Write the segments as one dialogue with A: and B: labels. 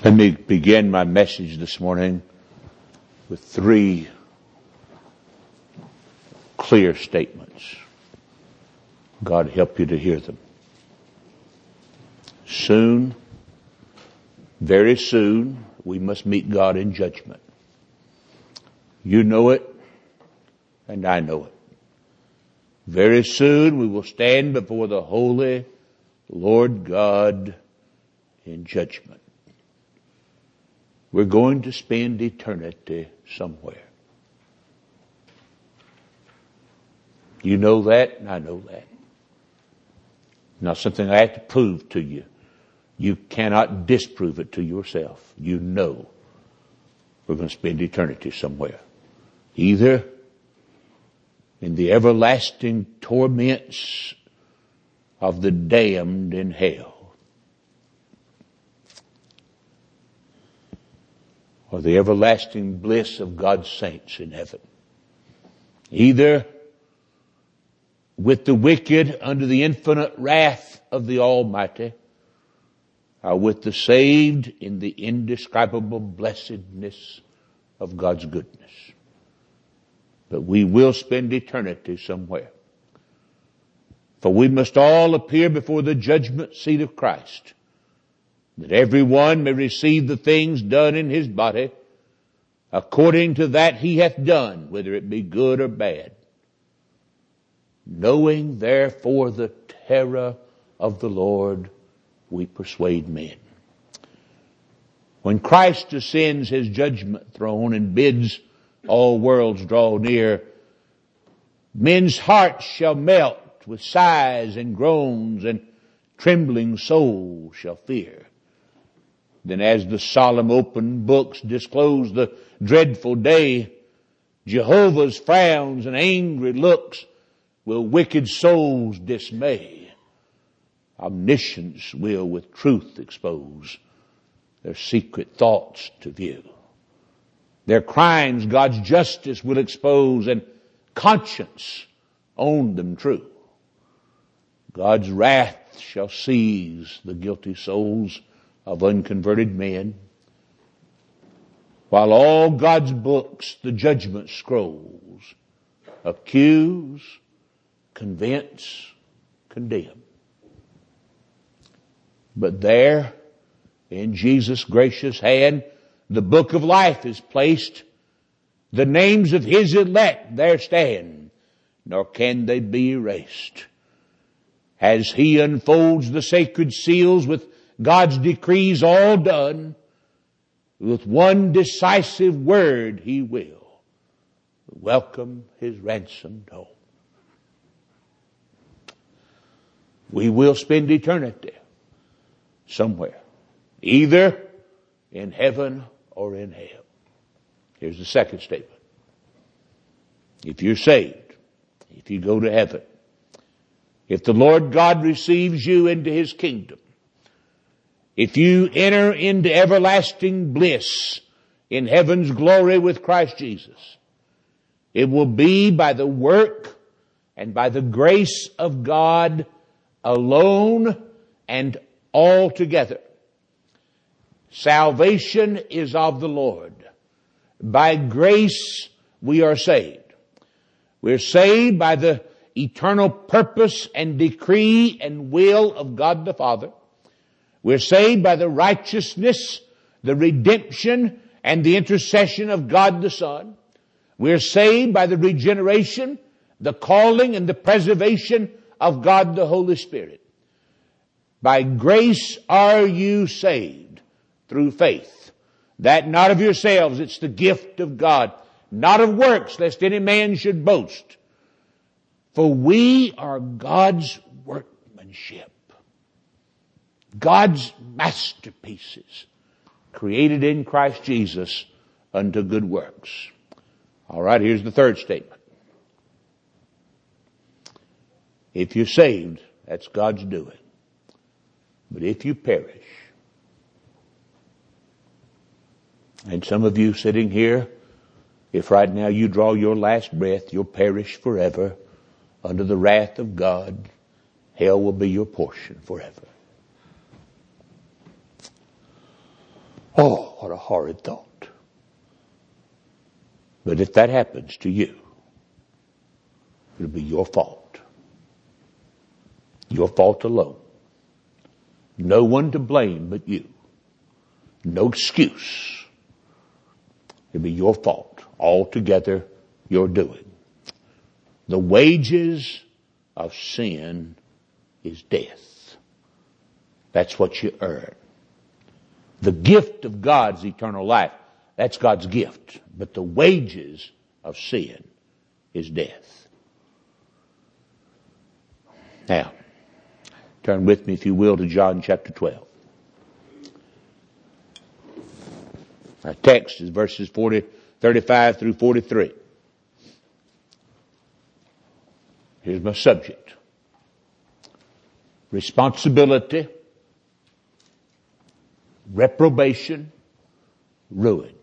A: Let me begin my message this morning with three clear statements. God help you to hear them. Soon, very soon, we must meet God in judgment. You know it, and I know it. Very soon we will stand before the holy Lord God in judgment. We're going to spend eternity somewhere. You know that, and I know that. Not something I have to prove to you. You cannot disprove it to yourself. You know we're going to spend eternity somewhere. Either in the everlasting torments of the damned in hell, or the everlasting bliss of God's saints in heaven. Either with the wicked under the infinite wrath of the Almighty, or with the saved in the indescribable blessedness of God's goodness. But we will spend eternity somewhere. For we must all appear before the judgment seat of Christ, that everyone may receive the things done in his body according to that he hath done, whether it be good or bad. Knowing therefore the terror of the Lord, we persuade men. When Christ ascends his judgment throne and bids all worlds draw near, men's hearts shall melt with sighs and groans, and trembling souls shall fear. Then as the solemn open books disclose the dreadful day, Jehovah's frowns and angry looks will wicked souls dismay. Omniscience will with truth expose their secret thoughts to view. Their crimes God's justice will expose, and conscience own them true. God's wrath shall seize the guilty souls of unconverted men, while all God's books, the judgment scrolls, accuse, convince, condemn. But there, in Jesus' gracious hand, the book of life is placed. The names of his elect there stand, nor can they be erased. As he unfolds the sacred seals with God's decrees all done, with one decisive word he will welcome his ransomed home. We will spend eternity somewhere, either in heaven or in hell. Here's the second statement. If you're saved, if you go to heaven, if the Lord God receives you into his kingdom, if you enter into everlasting bliss in heaven's glory with Christ Jesus, it will be by the work and by the grace of God alone and altogether. Salvation is of the Lord. By grace we are saved. We're saved by the eternal purpose and decree and will of God the Father. We're saved by the righteousness, the redemption, and the intercession of God the Son. We're saved by the regeneration, the calling, and the preservation of God the Holy Spirit. By grace are you saved through faith. That not of yourselves, it's the gift of God. Not of works, lest any man should boast. For we are God's workmanship. God's masterpieces, created in Christ Jesus unto good works. All right, here's the third statement. If you're saved, that's God's doing. But if you perish, and some of you sitting here, if right now you draw your last breath, you'll perish forever under the wrath of God. Hell will be your portion forever. Oh, what a horrid thought. But if that happens to you, it'll be your fault. Your fault alone. No one to blame but you. No excuse. It'll be your fault. Altogether, your doing. The wages of sin is death. That's what you earn. The gift of God's eternal life, that's God's gift. But the wages of sin is death. Now, turn with me, if you will, to John chapter 12. Our text is verses 35 through 43. Here's my subject. Responsibility, reprobation, ruin.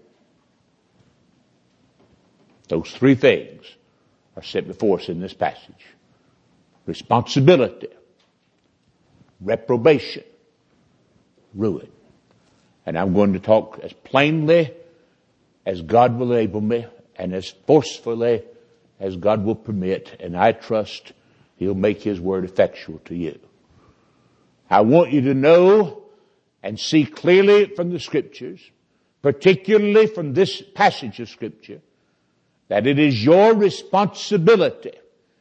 A: Those three things are set before us in this passage. Responsibility, reprobation, ruin. And I'm going to talk as plainly as God will enable me and as forcefully as God will permit, and I trust He'll make His word effectual to you. I want you to know and see clearly from the Scriptures, particularly from this passage of Scripture, that it is your responsibility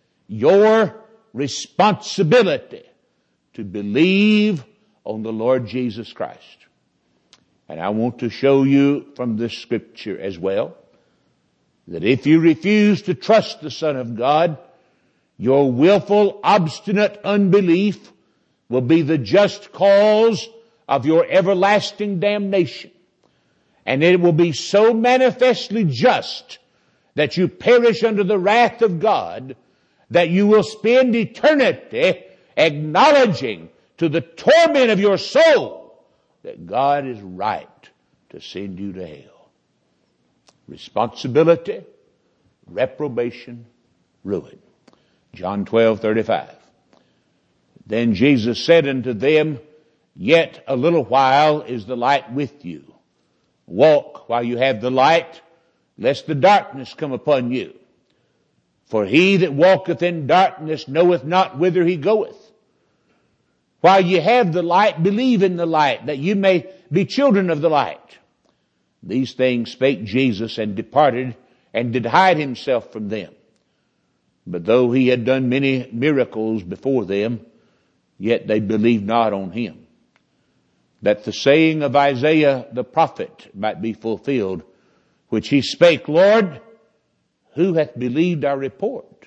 A: to believe on the Lord Jesus Christ. And I want to show you from this Scripture as well, that if you refuse to trust the Son of God, your willful, obstinate unbelief will be the just cause of your everlasting damnation. And it will be so manifestly just that you perish under the wrath of God that you will spend eternity acknowledging to the torment of your soul that God is right to send you to hell. Responsibility, reprobation, ruin. John 12:35. Then Jesus said unto them, Yet a little while is the light with you. Walk while you have the light, lest the darkness come upon you. For he that walketh in darkness knoweth not whither he goeth. While you have the light, believe in the light, that you may be children of the light. These things spake Jesus, and departed, and did hide himself from them. But though he had done many miracles before them, yet they believed not on him. That the saying of Isaiah the prophet might be fulfilled, which he spake, Lord, who hath believed our report?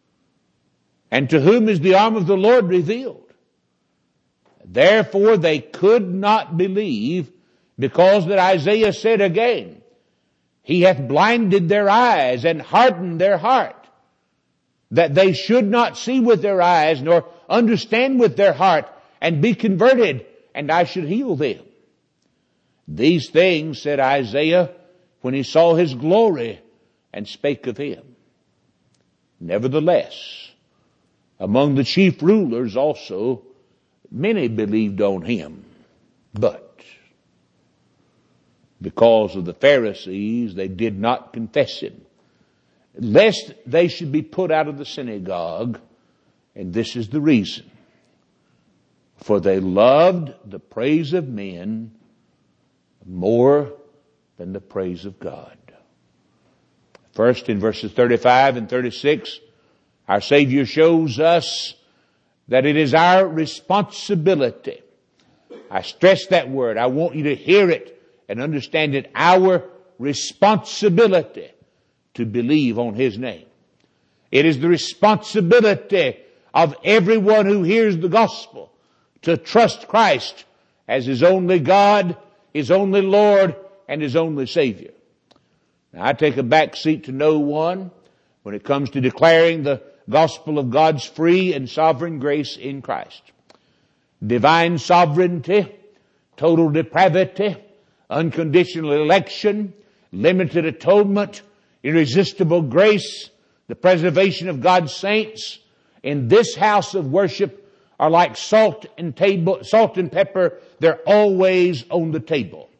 A: And to whom is the arm of the Lord revealed? Therefore they could not believe, because that Isaiah said again, He hath blinded their eyes and hardened their heart, that they should not see with their eyes, nor understand with their heart, and be converted, and I should heal them. These things said Isaiah when he saw his glory and spake of him. Nevertheless, among the chief rulers also, many believed on him, but because of the Pharisees, they did not confess him, lest they should be put out of the synagogue. And this is the reason. For they loved the praise of men more than the praise of God. First, in verses 35 and 36, our Savior shows us that it is our responsibility. I stress that word. I want you to hear it and understand it. Our responsibility to believe on His name. It is the responsibility of everyone who hears the gospel to trust Christ as His only God, His only Lord, and His only Savior. Now, I take a back seat to no one when it comes to declaring the gospel of God's free and sovereign grace in Christ. Divine sovereignty, total depravity, unconditional election, limited atonement, irresistible grace, the preservation of God's saints in this house of worship are like salt and pepper. They're always on the table.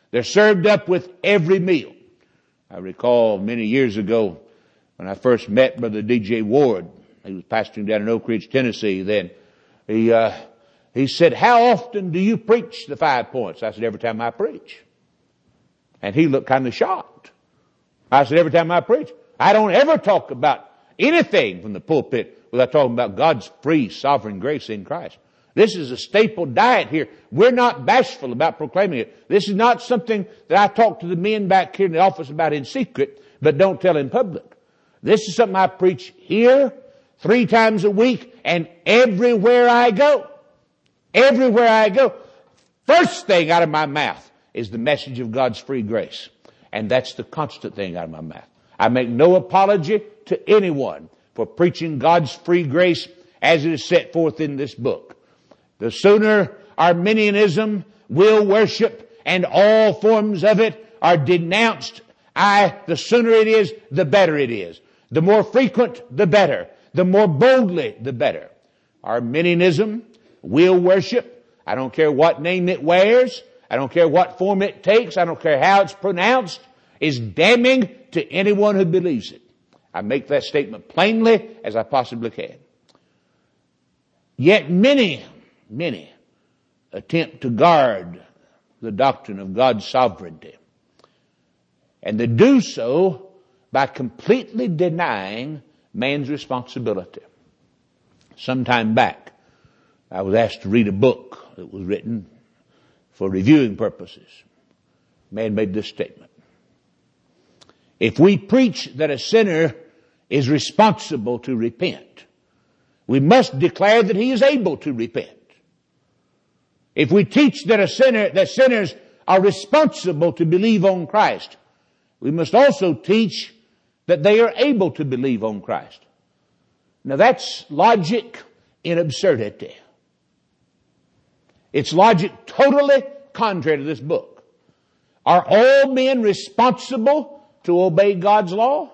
A: They're served up with every meal. I recall many years ago when I first met Brother D.J. Ward. He was pastoring down in Oak Ridge, Tennessee then. He said, "How often do you preach the 5 points?" I said, "Every time I preach." And he looked kind of shocked. I said, "Every time I preach. I don't ever talk about anything from the pulpit without talking about God's free, sovereign grace in Christ. This is a staple diet here. We're not bashful about proclaiming it. This is not something that I talk to the men back here in the office about in secret, but don't tell in public. This is something I preach here 3 times a week and everywhere I go. Everywhere I go. First thing out of my mouth is the message of God's free grace. And that's the constant thing out of my mouth. I make no apology to anyone for preaching God's free grace as it is set forth in this book. The sooner Arminianism, will worship, and all forms of it are denounced, the sooner it is, the better it is. The more frequent, the better. The more boldly, the better. Arminianism, will worship, I don't care what name it wears, I don't care what form it takes, I don't care how it's pronounced, is damning to anyone who believes it. I make that statement plainly as I possibly can. Yet many attempt to guard the doctrine of God's sovereignty. And they do so by completely denying man's responsibility. Some time back, I was asked to read a book that was written for reviewing purposes. Man made this statement: if we preach that a sinner is responsible to repent, we must declare that he is able to repent. If we teach that sinners are responsible to believe on Christ, we must also teach that they are able to believe on Christ. Now that's logic in absurdity. It's logic totally contrary to this book. Are all men responsible to obey God's law?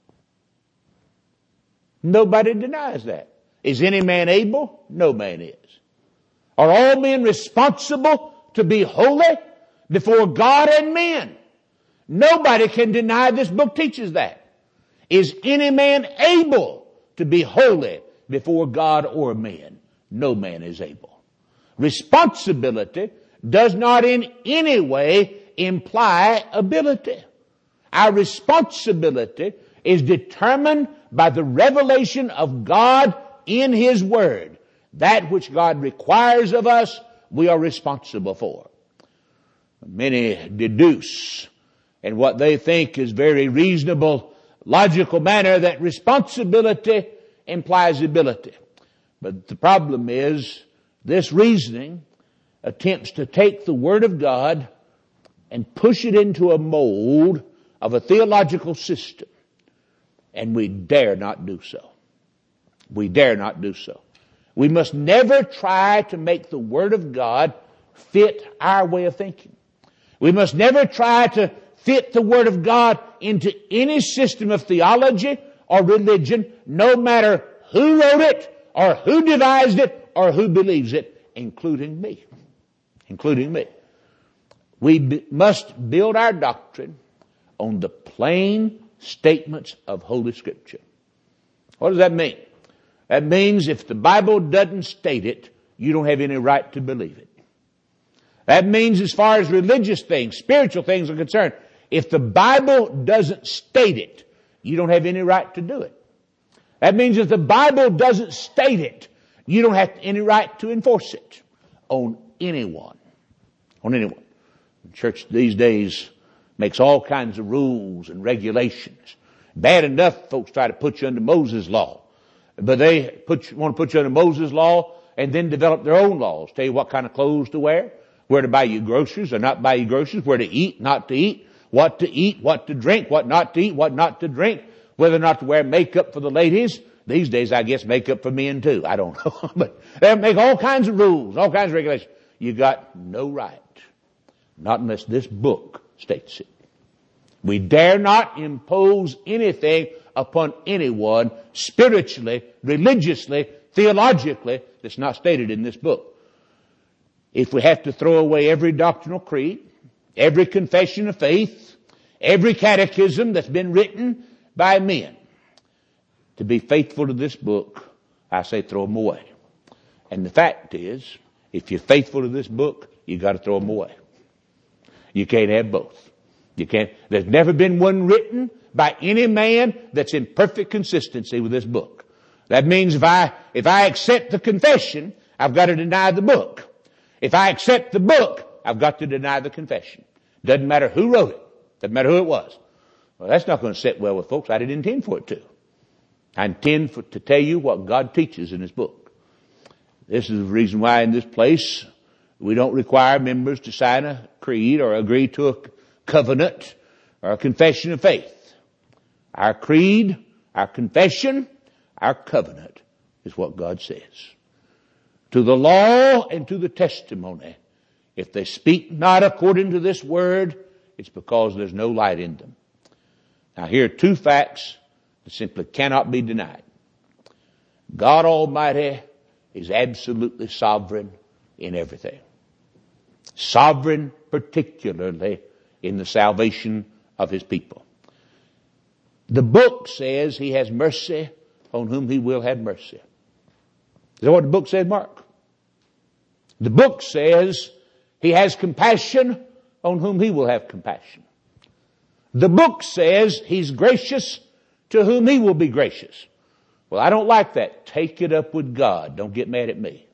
A: Nobody denies that. Is any man able? No man is. Are all men responsible to be holy before God and men? Nobody can deny this book teaches that. Is any man able to be holy before God or men? No man is able. Responsibility does not in any way imply ability. Our responsibility is determined by the revelation of God in His Word. That which God requires of us, we are responsible for. Many deduce in what they think is very reasonable, logical manner that responsibility implies ability. But the problem is this reasoning attempts to take the Word of God and push it into a mold of a theological system. And we dare not do so. We dare not do so. We must never try to make the Word of God fit our way of thinking. We must never try to fit the Word of God into any system of theology or religion, no matter who wrote it or who devised it or who believes it, including me. Including me. We must build our doctrine on the plain statements of Holy Scripture. What does that mean? That means if the Bible doesn't state it, you don't have any right to believe it. That means as far as religious things, spiritual things are concerned, if the Bible doesn't state it, you don't have any right to do it. That means if the Bible doesn't state it, you don't have any right to enforce it on anyone. On anyone. The church these days makes all kinds of rules and regulations. Bad enough folks try to put you under Moses' law. But they want to put you under Moses' law and then develop their own laws. Tell you what kind of clothes to wear, where to buy your groceries or not buy your groceries, where to eat, not to eat, what to drink, what not to eat, what not to drink, whether or not to wear makeup for the ladies. These days, I guess makeup for men too. I don't know. But they make all kinds of rules, all kinds of regulations. You got no right. Not unless this book states it. We dare not impose anything upon anyone spiritually, religiously, theologically that's not stated in this book. If we have to throw away every doctrinal creed, every confession of faith, every catechism that's been written by men. To be faithful to this book, I say throw them away. And the fact is, if you're faithful to this book, you got to throw them away. You can't have both. You can't. There's never been one written by any man that's in perfect consistency with this book. That means if I accept the confession, I've got to deny the book. If I accept the book, I've got to deny the confession. Doesn't matter who wrote it. Doesn't matter who it was. Well, that's not going to sit well with folks. I didn't intend for it to. I intend to tell you what God teaches in His book. This is the reason why in this place we don't require members to sign a creed or agree to a covenant or a confession of faith. Our creed, our confession, our covenant is what God says. To the law and to the testimony, if they speak not according to this word, it's because there's no light in them. Now here are two facts that simply cannot be denied. God Almighty is absolutely sovereign in everything. Sovereign particularly in the salvation of His people. The book says He has mercy on whom He will have mercy. Is that what the book says, Mark? The book says He has compassion on whom He will have compassion. The book says He's gracious to whom He will be gracious. Well, I don't like that. Take it up with God. Don't get mad at me.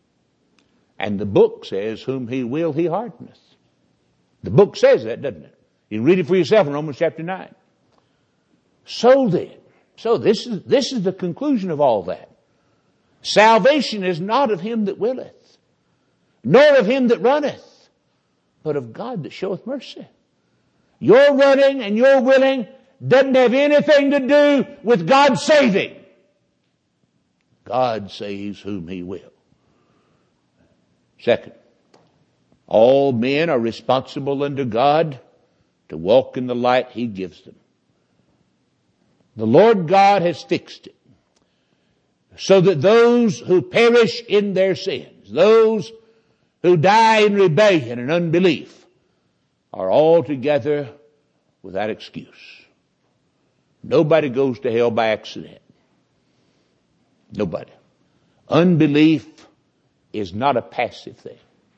A: And the book says whom He will, He hardeneth. The book says that, doesn't it? You can read it for yourself in Romans chapter 9. So this is the conclusion of all that. Salvation is not of him that willeth, nor of him that runneth, but of God that showeth mercy. Your running and your willing doesn't have anything to do with God saving. God saves whom He will. Second, all men are responsible unto God to walk in the light He gives them. The Lord God has fixed it so that those who perish in their sins, those who die in rebellion and unbelief, are altogether without excuse. Nobody goes to hell by accident. Nobody. Unbelief is not a passive thing.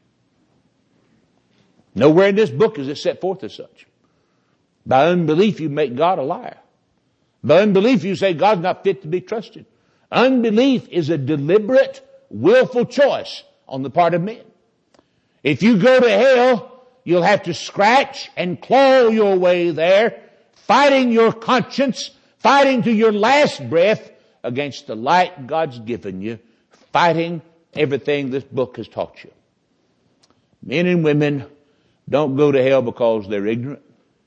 A: Nowhere in this book is it set forth as such. By unbelief you make God a liar. By unbelief you say God's not fit to be trusted. Unbelief is a deliberate, willful choice on the part of men. If you go to hell, you'll have to scratch and claw your way there, fighting your conscience, fighting to your last breath against the light God's given you, fighting everything this book has taught you. Men and women don't go to hell because they're ignorant.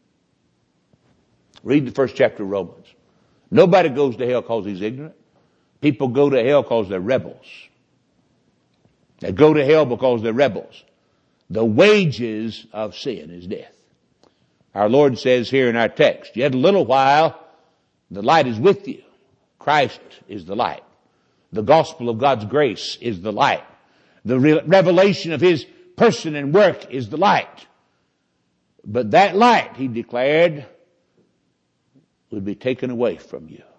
A: Read the first chapter of Romans. Nobody goes to hell because he's ignorant. People go to hell because they're rebels. They go to hell because they're rebels. The wages of sin is death. Our Lord says here in our text, yet a little while, the light is with you. Christ is the light. The gospel of God's grace is the light. The revelation of His person and work is the light. But that light, He declared, would be taken away from you.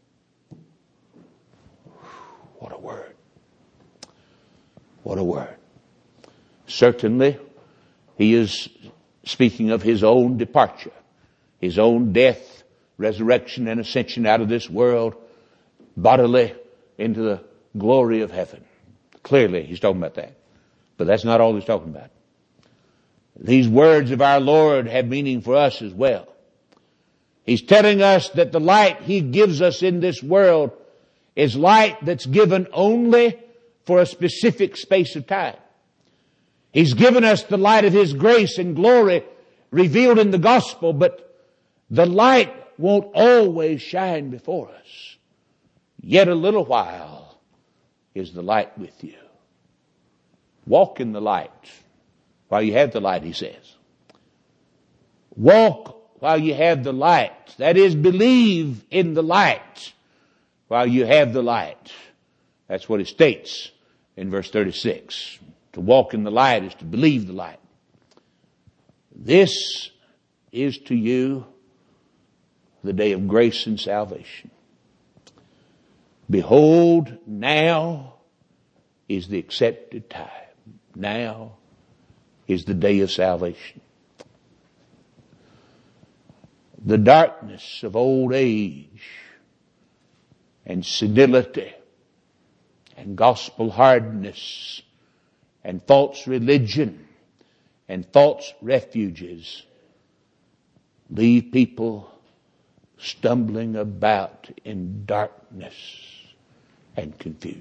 A: What a word. What a word. Certainly, He is speaking of His own departure, His own death, resurrection, and ascension out of this world, bodily into the glory of heaven. Clearly, He's talking about that. But that's not all He's talking about. These words of our Lord have meaning for us as well. He's telling us that the light He gives us in this world is light that's given only for a specific space of time. He's given us the light of His grace and glory revealed in the gospel, but the light won't always shine before us. Yet a little while is the light with you. Walk in the light while you have the light, He says. Walk while you have the light. That is, believe in the light while you have the light. That's what it states in verse 36. To walk in the light is to believe the light. This is to you the day of grace and salvation. Behold, now is the accepted time. Now is the day of salvation. The darkness of old age and senility and gospel hardness and false religion and false refuges leave people stumbling about in darkness and confusion.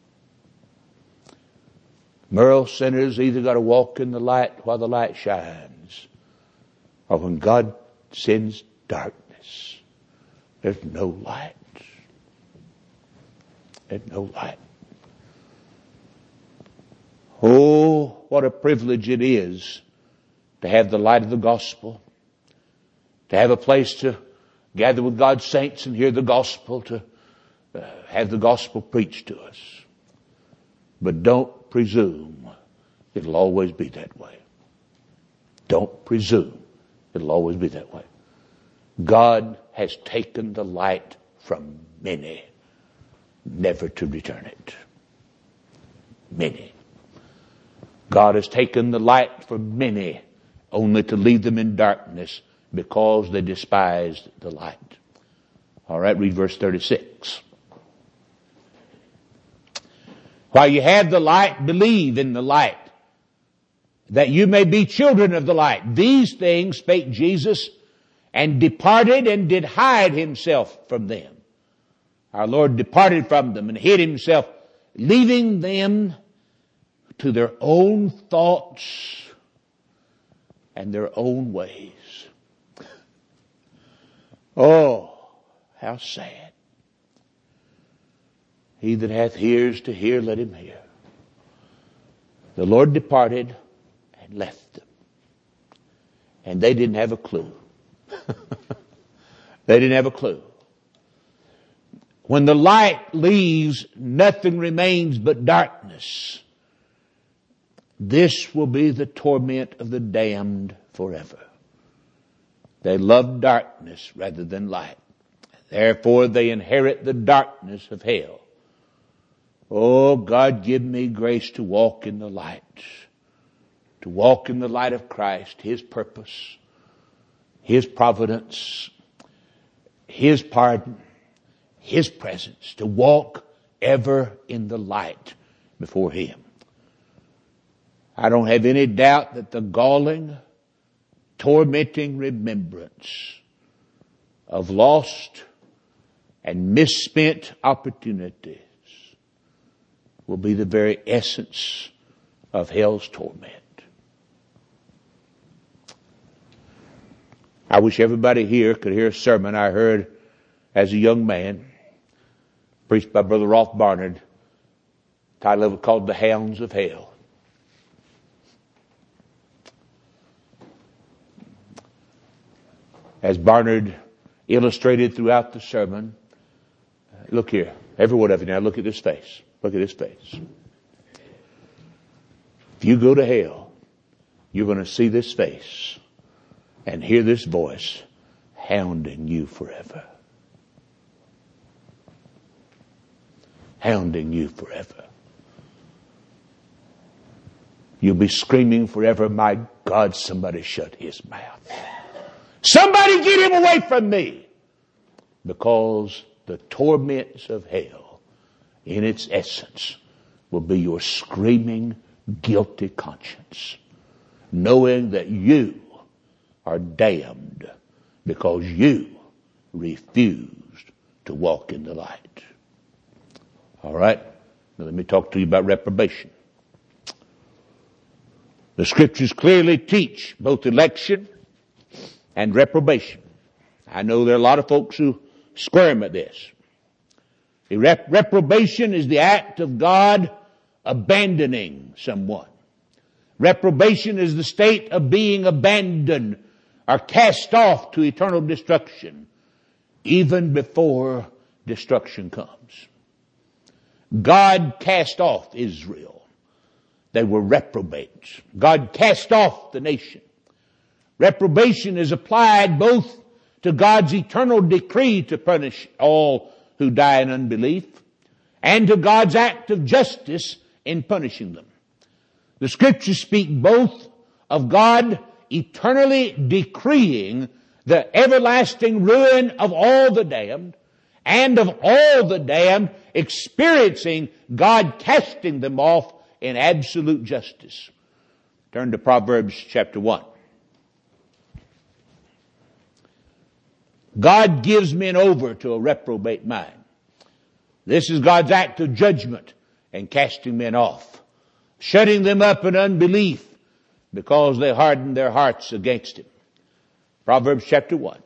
A: Moral sinners either got to walk in the light while the light shines, or when God sends darkness, there's no light. There's no light. Oh, what a privilege it is to have the light of the gospel, to have a place to gather with God's saints and hear the gospel, to have the gospel preached to us. But don't presume it'll always be that way. Don't presume it'll always be that way. God has taken the light from many, never to return it. Many. God has taken the light from many, only to leave them in darkness because they despised the light. All right, read verse 36. While you have the light, believe in the light, that you may be children of the light. These things spake Jesus, and departed and did hide himself from them. Our Lord departed from them and hid himself, leaving them to their own thoughts and their own ways. Oh, how sad. He that hath ears to hear, let him hear. The Lord departed and left them. And they didn't have a clue. They didn't have a clue. When the light leaves, nothing remains but darkness. This will be the torment of the damned forever. They love darkness rather than light. Therefore they inherit the darkness of hell. Oh, God, give me grace to walk in the light. To walk in the light of Christ, His purpose, His providence, His pardon, His presence. To walk ever in the light before Him. I don't have any doubt that the galling, tormenting remembrance of lost and misspent opportunities will be the very essence of hell's torment. I wish everybody here could hear a sermon I heard as a young man, preached by Brother Rolf Barnard. Title of it called The Hounds of Hell. As Barnard illustrated throughout the sermon, look here, every one of you now, look at this face. Look at his face. If you go to hell, you're going to see this face and hear this voice hounding you forever. Hounding you forever. You'll be screaming forever, my God, somebody shut his mouth. Somebody get him away from me. Because the torments of hell, in its essence, will be your screaming, guilty conscience, knowing that you are damned because you refused to walk in the light. All right? Now let me talk to you about reprobation. The scriptures clearly teach both election and reprobation. I know there are a lot of folks who squirm at this. The reprobation is the act of God abandoning someone. Reprobation is the state of being abandoned or cast off to eternal destruction, even before destruction comes. God cast off Israel. They were reprobates. God cast off the nation. Reprobation is applied both to God's eternal decree to punish all who die in unbelief and to God's act of justice in punishing them. The Scriptures speak both of God eternally decreeing the everlasting ruin of all the damned and of all the damned experiencing God casting them off in absolute justice. Turn to Proverbs chapter 1. God gives men over to a reprobate mind. This is God's act of judgment and casting men off, shutting them up in unbelief because they hardened their hearts against Him. Proverbs chapter 1,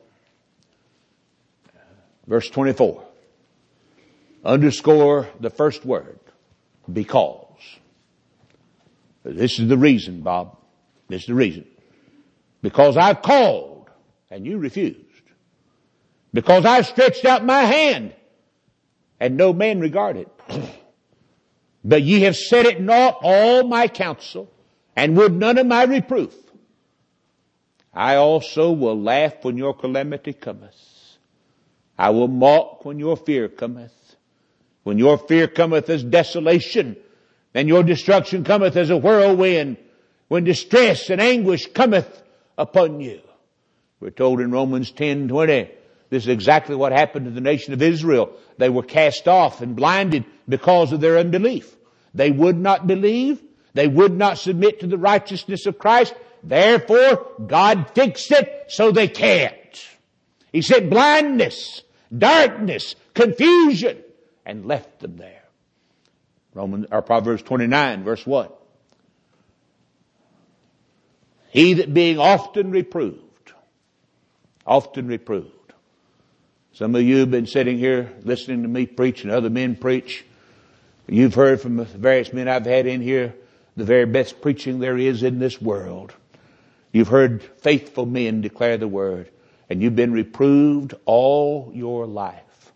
A: verse 24. Underscore the first word, because. This is the reason, Bob. This is the reason. Because I called and you refused. Because I stretched out my hand and no man regarded. But ye have set at naught all my counsel and would none of my reproof. I also will laugh when your calamity cometh. I will mock when your fear cometh. When your fear cometh as desolation, and your destruction cometh as a whirlwind, when distress and anguish cometh upon you. We're told in Romans 10:20, this is exactly what happened to the nation of Israel. They were cast off and blinded because of their unbelief. They would not believe. They would not submit to the righteousness of Christ. Therefore, God fixed it so they can't. He said blindness, darkness, confusion, and left them there. Proverbs 29, verse 1. He that being often reproved. Some of you have been sitting here listening to me preach and other men preach. You've heard from the various men I've had in here the very best preaching there is in this world. You've heard faithful men declare the word, and you've been reproved all your life.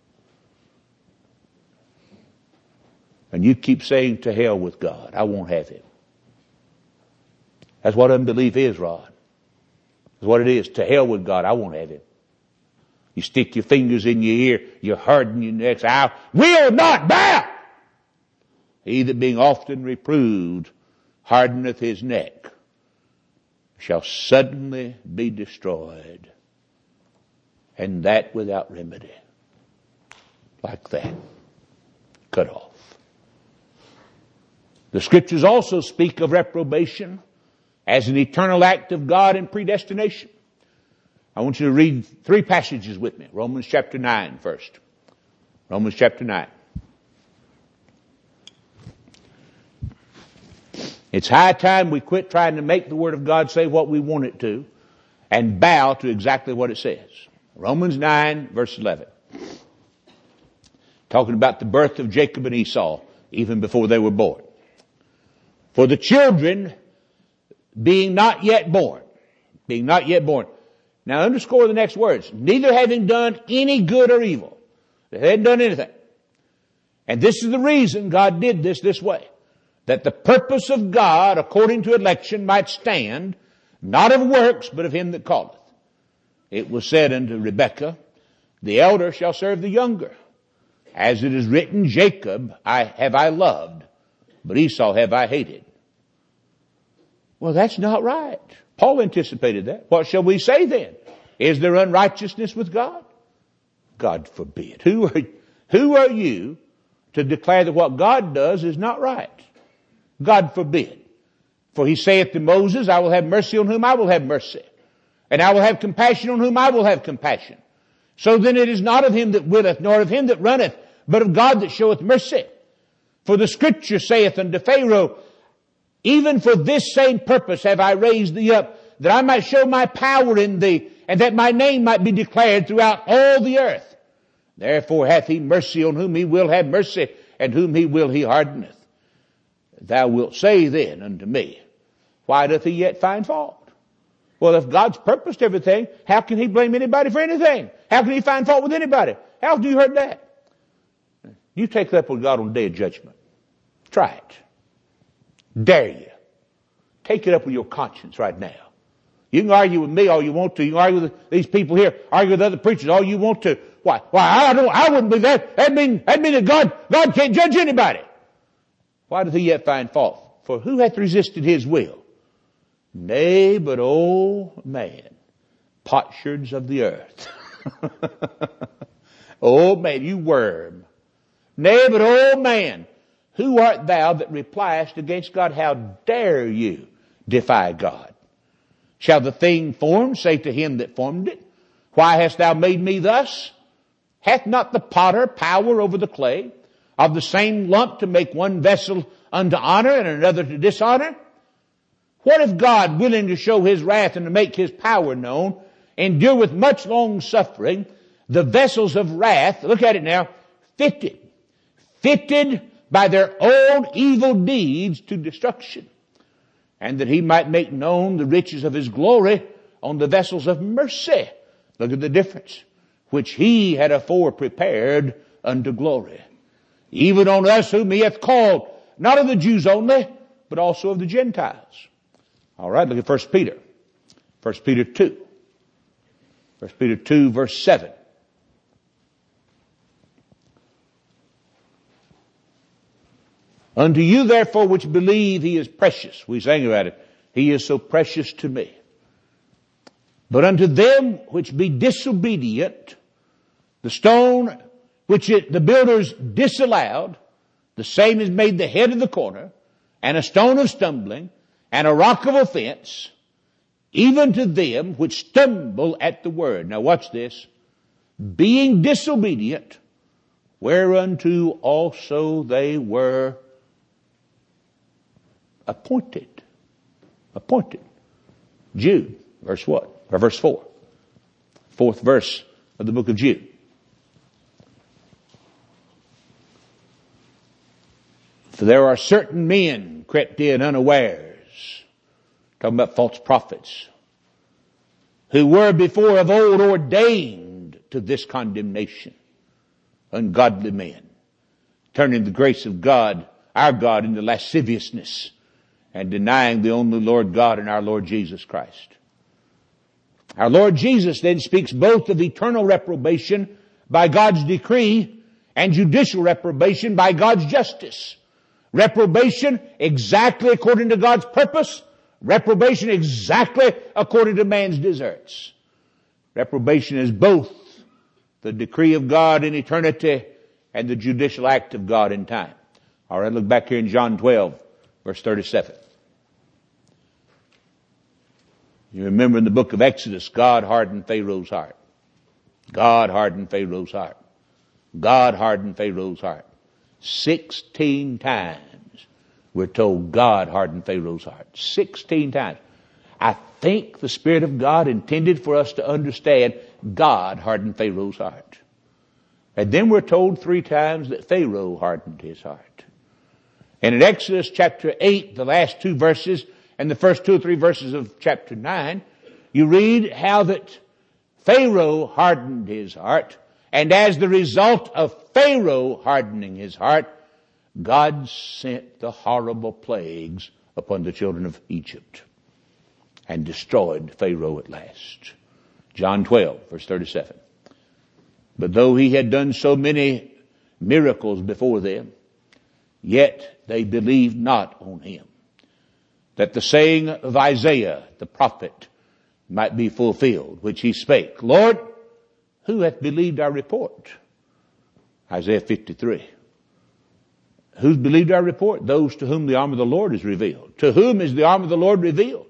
A: And you keep saying, to hell with God, I won't have Him. That's what unbelief is, Rod. That's what it is. To hell with God, I won't have Him. You stick your fingers in your ear, you harden your necks. I will not bow. He that being often reproved hardeneth his neck shall suddenly be destroyed, and that without remedy. Like that. Cut off. The Scriptures also speak of reprobation as an eternal act of God in predestination. I want you to read 3 passages with me. Romans chapter 9 first. Romans chapter 9. It's high time we quit trying to make the Word of God say what we want it to and bow to exactly what it says. Romans 9 verse 11. Talking about the birth of Jacob and Esau even before they were born. For the children being not yet born. Now underscore the next words. Neither having done any good or evil. They hadn't done anything. And this is the reason God did this way. That the purpose of God according to election might stand, not of works, but of him that calleth. It was said unto Rebekah, the elder shall serve the younger. As it is written, Jacob have I loved, but Esau have I hated. Well, that's not right. Paul anticipated that. What shall we say then? Is there unrighteousness with God? God forbid. Who are you to declare that what God does is not right? God forbid. For he saith to Moses, I will have mercy on whom I will have mercy, and I will have compassion on whom I will have compassion. So then it is not of him that willeth, nor of him that runneth, but of God that showeth mercy. For the Scripture saith unto Pharaoh, even for this same purpose have I raised thee up, that I might show my power in thee, and that my name might be declared throughout all the earth. Therefore hath he mercy on whom he will have mercy, and whom he will he hardeneth. Thou wilt say then unto me, why doth he yet find fault? Well, if God's purposed everything, how can he blame anybody for anything? How can he find fault with anybody? How have you heard that? You take that up with God on the day of judgment. Try it. Dare you. Take it up with your conscience right now. You can argue with me all you want to. You can argue with these people here, argue with other preachers all you want to. Why? I wouldn't believe that. That'd mean that God can't judge anybody. Why doth he yet find fault? For who hath resisted his will? Nay, but old man, potsherds of the earth. Old man, you worm. Nay, but old man, who art thou that repliest against God? How dare you defy God? Shall the thing formed say to him that formed it, why hast thou made me thus? Hath not the potter power over the clay, of the same lump to make one vessel unto honor and another to dishonor? What if God, willing to show his wrath and to make his power known, endure with much long suffering the vessels of wrath, look at it now, fitted by their own evil deeds to destruction, and that he might make known the riches of his glory on the vessels of mercy. Look at the difference. Which he had afore prepared unto glory. Even on us whom he hath called, not of the Jews only, but also of the Gentiles. All right, look at 1 Peter. 1 Peter 2. 1 Peter 2 verse 7. Unto you therefore which believe he is precious. We sang about it. He is so precious to me. But unto them which be disobedient, the stone which the builders disallowed, the same is made the head of the corner, and a stone of stumbling, and a rock of offense, even to them which stumble at the word. Now watch this. Being disobedient, whereunto also they were appointed. Appointed. Jude, verse what? Or verse 4. Fourth verse of the book of Jude. For there are certain men crept in unawares, talking about false prophets, who were before of old ordained to this condemnation. Ungodly men, turning the grace of God, our God, into lasciviousness, and denying the only Lord God and our Lord Jesus Christ. Our Lord Jesus then speaks both of eternal reprobation by God's decree and judicial reprobation by God's justice. Reprobation exactly according to God's purpose. Reprobation exactly according to man's deserts. Reprobation is both the decree of God in eternity and the judicial act of God in time. All right, look back here in John 12, verse 37. You remember in the book of Exodus, God hardened Pharaoh's heart. God hardened Pharaoh's heart. God hardened Pharaoh's heart. 16 times we're told God hardened Pharaoh's heart. 16 times. I think the Spirit of God intended for us to understand God hardened Pharaoh's heart. And then we're told 3 times that Pharaoh hardened his heart. And in Exodus chapter 8, the last 2 verses, and the first 2 or 3 verses of chapter 9, you read how that Pharaoh hardened his heart. And as the result of Pharaoh hardening his heart, God sent the horrible plagues upon the children of Egypt and destroyed Pharaoh at last. John 12, verse 37. But though he had done so many miracles before them, yet they believed not on him, that the saying of Isaiah the prophet might be fulfilled, which he spake, Lord, who hath believed our report? Isaiah 53. Who's believed our report? Those to whom the arm of the Lord is revealed. To whom is the arm of the Lord revealed?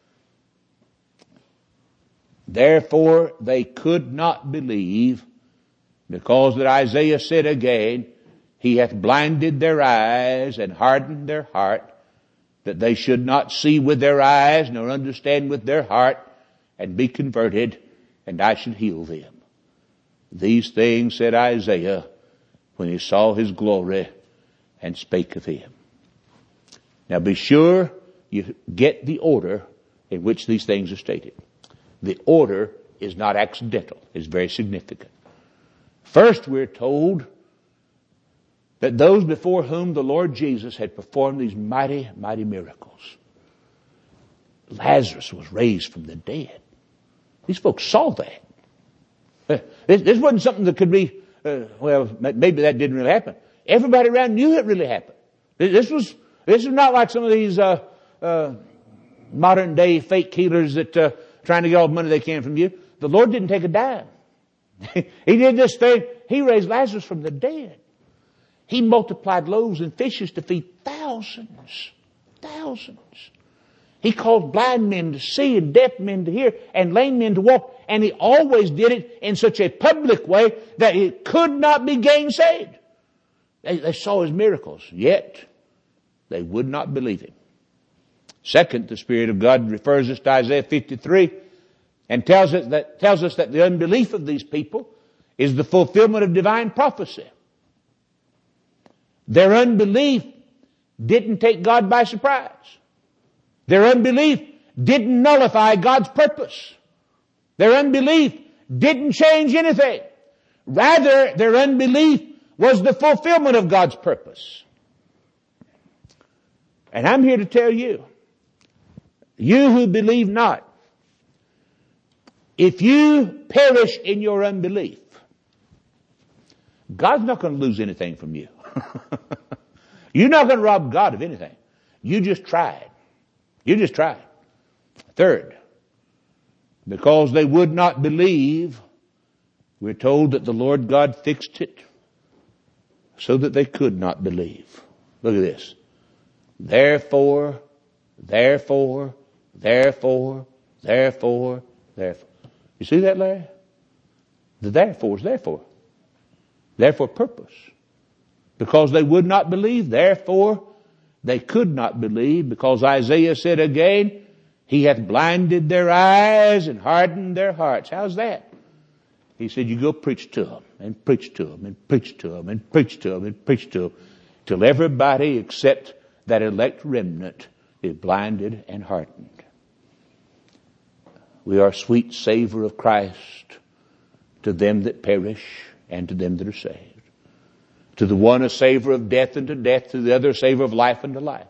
A: Therefore they could not believe, because that Isaiah said again, he hath blinded their eyes and hardened their heart, that they should not see with their eyes nor understand with their heart and be converted, and I should heal them. These things said Isaiah when he saw his glory and spake of him. Now be sure you get the order in which these things are stated. The order is not accidental. It's very significant. First, we're told that those before whom the Lord Jesus had performed these mighty, mighty miracles, Lazarus was raised from the dead. These folks saw that. This wasn't something that could be, maybe that didn't really happen. Everybody around knew it really happened. This is not like some of these modern day fake healers that trying to get all the money they can from you. The Lord didn't take a dime. He did this thing. He raised Lazarus from the dead. He multiplied loaves and fishes to feed thousands. Thousands. He caused blind men to see and deaf men to hear and lame men to walk. And he always did it in such a public way that it could not be gainsaid. They saw his miracles, yet they would not believe him. Second, the Spirit of God refers us to Isaiah 53 and tells us that the unbelief of these people is the fulfillment of divine prophecy. Their unbelief didn't take God by surprise. Their unbelief didn't nullify God's purpose. Their unbelief didn't change anything. Rather, their unbelief was the fulfillment of God's purpose. And I'm here to tell you, you who believe not, if you perish in your unbelief, God's not going to lose anything from you. You're not going to rob God of anything. You just tried. You just tried. Third, because they would not believe, we're told that the Lord God fixed it so that they could not believe. Look at this. Therefore. You see that, Larry? The therefore is therefore. Therefore purpose. Because they would not believe, therefore they could not believe, because Isaiah said again, He hath blinded their eyes and hardened their hearts. How's that? He said, you go preach to them, and preach to them, and preach to them, and preach to them, and preach to them, till everybody except that elect remnant is blinded and hardened. We are sweet savor of Christ to them that perish and to them that are saved. To the one a savor of death unto death, to the other a savor of life unto life.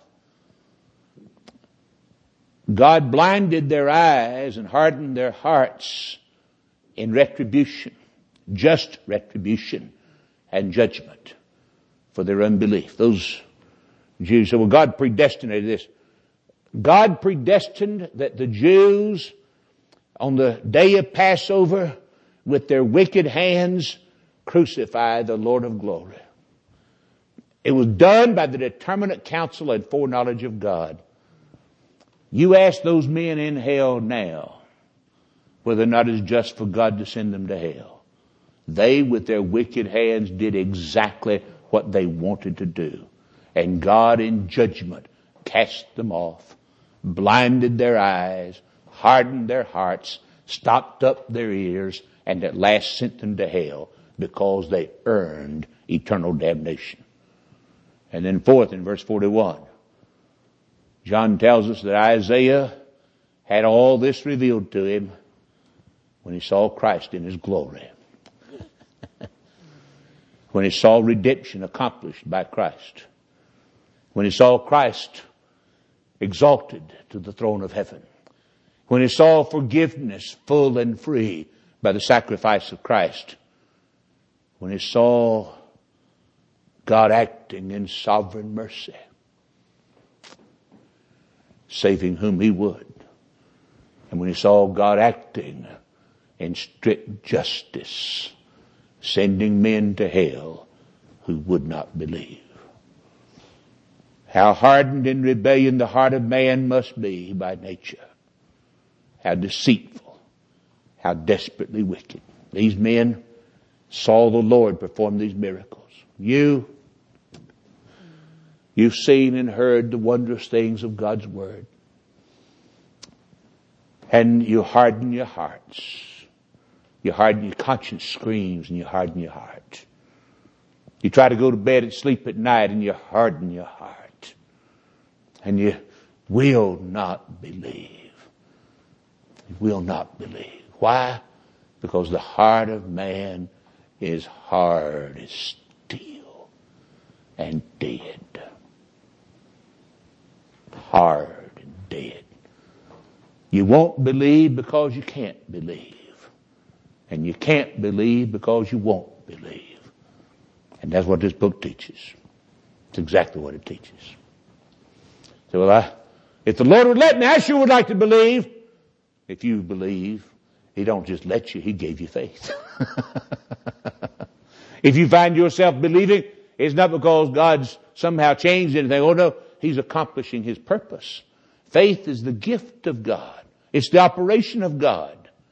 A: God blinded their eyes and hardened their hearts in retribution, just retribution and judgment for their unbelief. Those Jews said, well, God predestinated this. God predestined that the Jews on the day of Passover with their wicked hands crucify the Lord of glory. It was done by the determinate counsel and foreknowledge of God. You ask those men in hell now whether or not it's just for God to send them to hell. They, with their wicked hands, did exactly what they wanted to do. And God, in judgment, cast them off, blinded their eyes, hardened their hearts, stopped up their ears, and at last sent them to hell because they earned eternal damnation. And then fourth, in verse 41, John tells us that Isaiah had all this revealed to him when he saw Christ in His glory. When he saw redemption accomplished by Christ. When he saw Christ exalted to the throne of heaven. When he saw forgiveness full and free by the sacrifice of Christ. When he saw God acting in sovereign mercy, saving whom He would. And when he saw God acting in strict justice, sending men to hell who would not believe. How hardened in rebellion the heart of man must be by nature. How deceitful. How desperately wicked. These men saw the Lord perform these miracles. You've seen and heard the wondrous things of God's Word. And you harden your hearts. You harden your conscience screams and you harden your heart. You try to go to bed and sleep at night and you harden your heart. And you will not believe. You will not believe. Why? Because the heart of man is hard as steel and dead. Hard and dead. You won't believe because you can't believe. And you can't believe because you won't believe. And that's what this book teaches. It's exactly what it teaches. So, well, if the Lord would let me, I sure would like to believe. If you believe, He don't just let you, He gave you faith. If you find yourself believing, it's not because God's somehow changed anything. Oh no, He's accomplishing His purpose. Faith is the gift of God. It's the operation of God.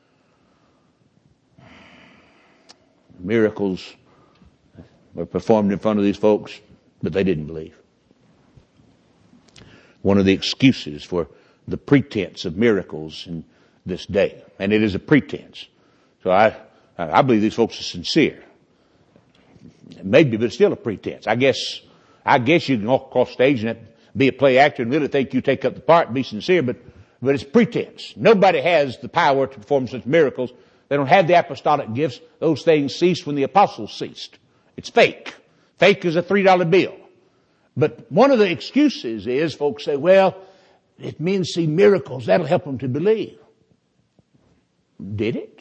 A: Miracles were performed in front of these folks, but they didn't believe. One of the excuses for the pretense of miracles in this day, and it is a pretense. So I believe these folks are sincere. Maybe, but it's still a pretense. I guess you can walk across stage and be a play actor and really think you take up the part and be sincere, but it's pretense. Nobody has the power to perform such miracles. They don't have the apostolic gifts. Those things ceased when the apostles ceased. It's fake. Fake is a $3 bill. But one of the excuses is folks say, well, if men see miracles, that'll help them to believe. Did it?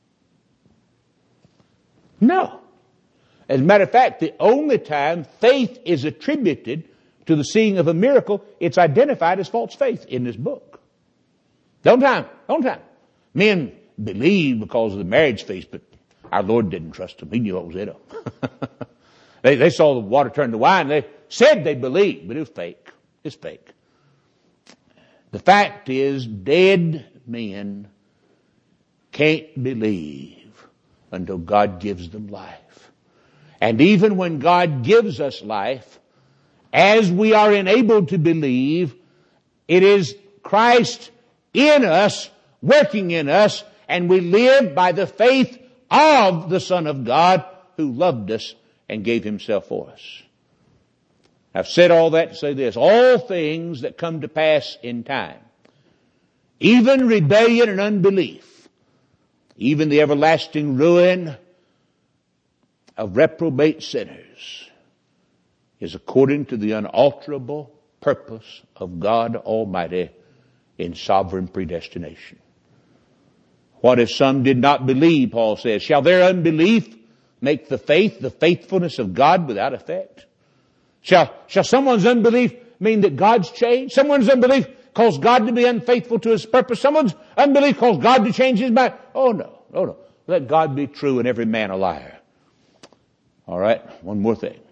A: No. As a matter of fact, the only time faith is attributed to the seeing of a miracle, it's identified as false faith in this book. Don't time. Men believe because of the marriage feast, but our Lord didn't trust them. He knew what was in them. They saw the water turn to wine. They said they believed, but it was fake. It's fake. The fact is, dead men can't believe until God gives them life. And even when God gives us life, as we are enabled to believe, it is Christ in us, working in us, and we live by the faith of the Son of God who loved us and gave Himself for us. I've said all that to say this. All things that come to pass in time, even rebellion and unbelief, even the everlasting ruin of reprobate sinners, is according to the unalterable purpose of God Almighty in sovereign predestination. What if some did not believe, Paul says? Shall their unbelief make the faithfulness of God without effect? Shall someone's unbelief mean that God's changed? Someone's unbelief cause God to be unfaithful to His purpose? Someone's unbelief cause God to change His mind? Oh no. Let God be true and every man a liar. All right, one more thing.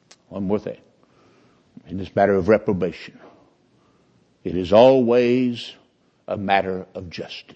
A: In this matter of reprobation, it is always a matter of justice.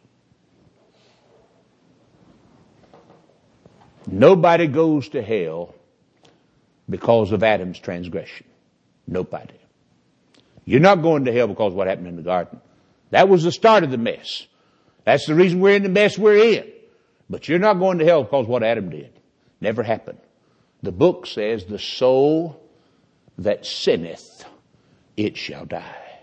A: Nobody goes to hell because of Adam's transgression. Nobody. You're not going to hell because of what happened in the garden. That was the start of the mess. That's the reason we're in the mess we're in. But you're not going to hell because of what Adam did. Never happened. The book says, the soul that sinneth, it shall die.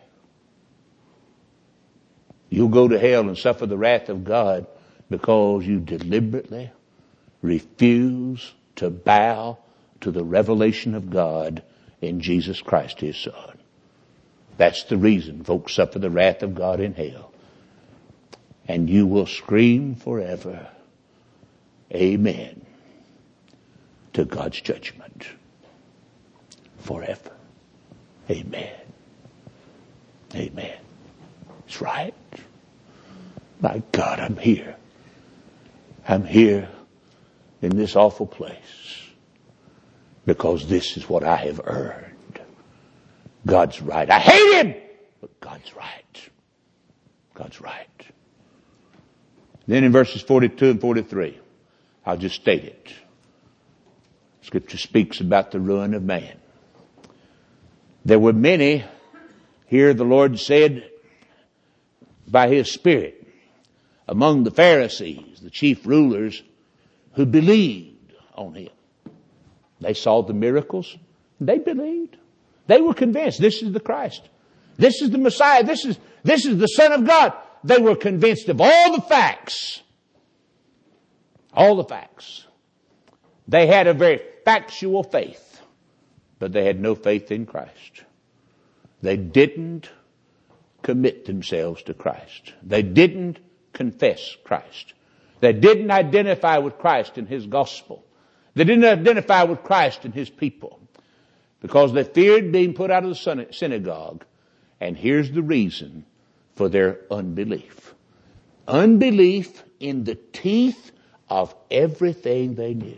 A: You'll go to hell and suffer the wrath of God because you deliberately refuse to bow to the revelation of God in Jesus Christ, His Son. That's the reason folks suffer the wrath of God in hell. And you will scream forever, amen, to God's judgment. Forever. Amen. Amen. It's right. My God, I'm here. I'm here in this awful place because this is what I have earned. God's right. I hate Him, but God's right. God's right. Then in verses 42 and 43, I'll just state it. Scripture speaks about the ruin of man. There were many, here the Lord said, by His Spirit, among the Pharisees, the chief rulers, who believed on Him. They saw the miracles. They believed. They were convinced this is the Christ. This is the Messiah. This is the Son of God. They were convinced of all the facts. All the facts. They had a very factual faith, but they had no faith in Christ. They didn't commit themselves to Christ. They didn't confess Christ. They didn't identify with Christ in His gospel. They didn't identify with Christ and His people because they feared being put out of the synagogue. And here's the reason for their unbelief. Unbelief in the teeth of everything they knew.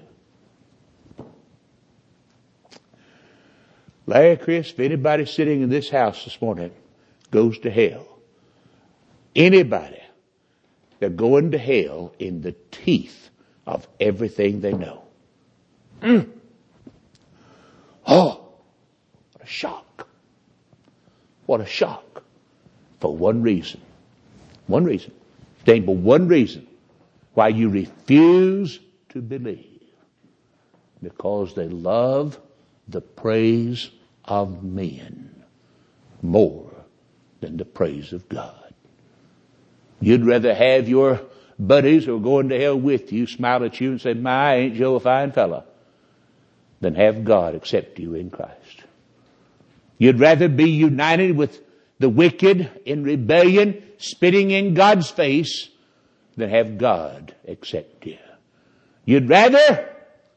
A: Larry, Chris, if anybody sitting in this house this morning goes to hell, anybody, they're going to hell in the teeth of everything they know. Oh, what a shock. What a shock. For one reason. One reason. There ain't but one reason why you refuse to believe. Because they love the praise of men more than the praise of God. You'd rather have your buddies who are going to hell with you smile at you and say, "My, ain't Joe a fine fella," than have God accept you in Christ. You'd rather be united with the wicked in rebellion, spitting in God's face, than have God accept you. You'd rather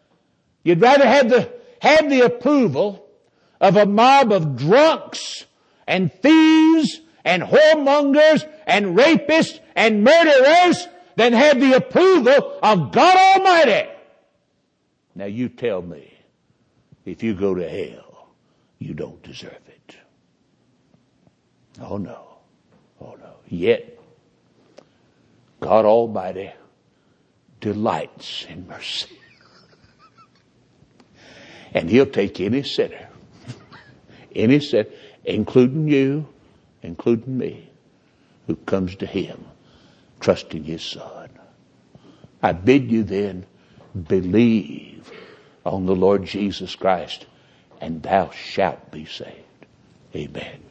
A: have the approval of a mob of drunks and thieves and whoremongers and rapists and murderers than have the approval of God Almighty. Now you tell me, if you go to hell, you don't deserve it. Oh no. Oh no. Yet, God Almighty delights in mercy. And He'll take any sinner, including you, including me, who comes to Him, trusting His Son. I bid you then, believe on the Lord Jesus Christ, and thou shalt be saved. Amen.